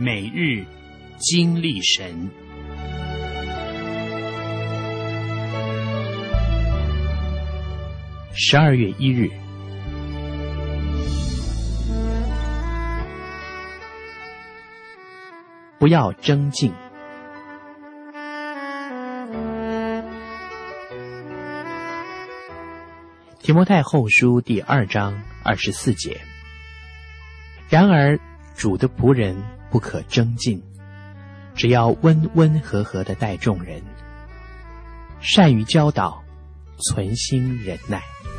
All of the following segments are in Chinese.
每日经历神。12月1日，不要争竞。提摩太后书第2章24节。然而主的仆人不可争竞，只要温温和和地待众人，善于教导，存心忍耐。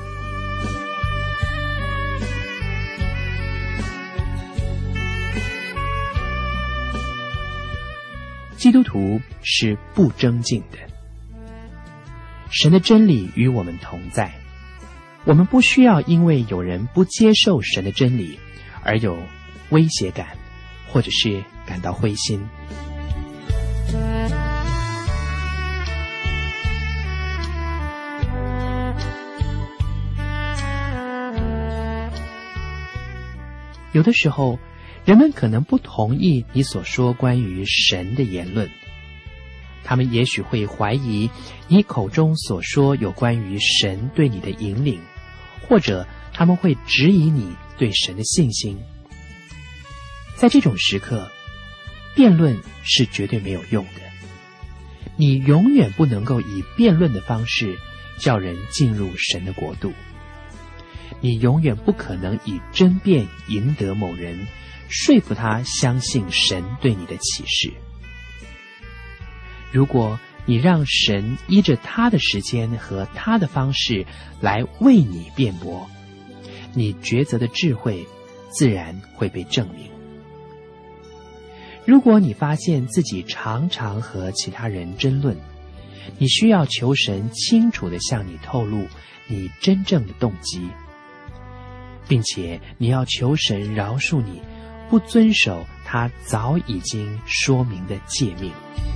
基督徒是不争竞的。神的真理与我们同在，我们不需要因为有人不接受神的真理而有威胁感，或者是感到灰心。有的时候，人们可能不同意你所说关于神的言论，他们也许会怀疑你口中所说有关于神对你的引领，或者他们会质疑你对神的信心。在这种时刻，辩论是绝对没有用的。你永远不能够以辩论的方式叫人进入神的国度。你永远不可能以争辩赢得某人，说服他相信神对你的启示。如果你让神依着他的时间和他的方式来为你辩驳，你抉择的智慧自然会被证明。如果你发现自己常常和其他人争论，你需要求神清楚地向你透露你真正的动机，并且你要求神饶恕你不遵守他早已经说明的诫命。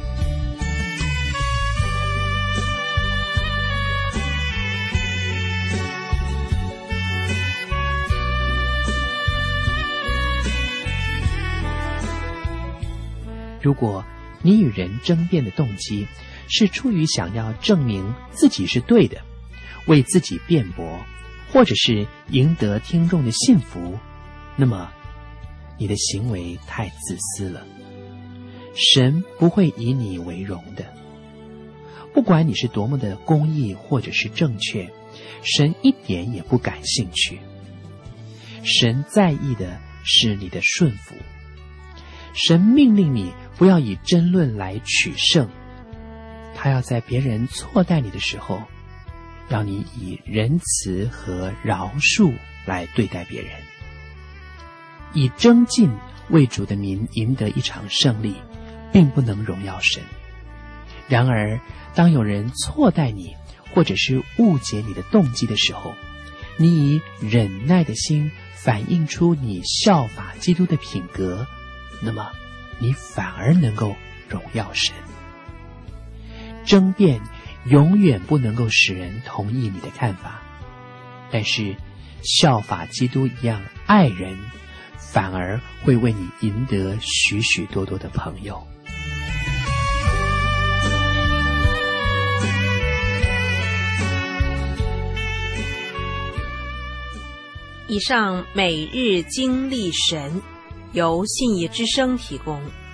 如果你与人争辩的动机是出于想要证明自己是对的，为自己辩驳，或者是赢得听众的信服，那么你的行为太自私了，神不会以你为荣的。不管你是多么的公义或者是正确，神一点也不感兴趣。神在意的是你的顺服。神命令你不要以争论来取胜，他要在别人错待你的时候，要你以仁慈和饶恕来对待别人。以争竞为主的民赢得一场胜利，并不能荣耀神。然而当有人错待你，或者是误解你的动机的时候，你以忍耐的心反映出你效法基督的品格，那么你反而能够荣耀神。争辩永远不能够使人同意你的看法，但是效法基督一样爱人，反而会为你赢得许许多多的朋友。 以上每日经历神由信义之声提供。